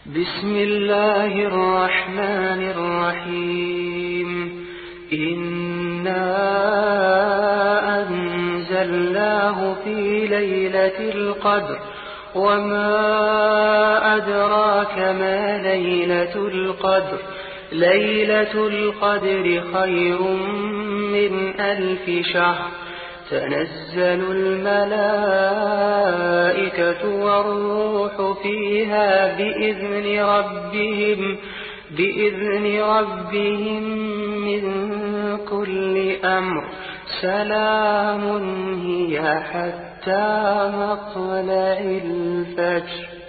بسم الله الرحمن الرحيم. إنا أنزلناه في ليلة القدر وما أدراك ما ليلة القدر. ليلة القدر خير من 1000 شهر. تنزل الملائكة والروح فيها بإذن ربهم من كل أمر. سلام هي حتى مطلع الفجر.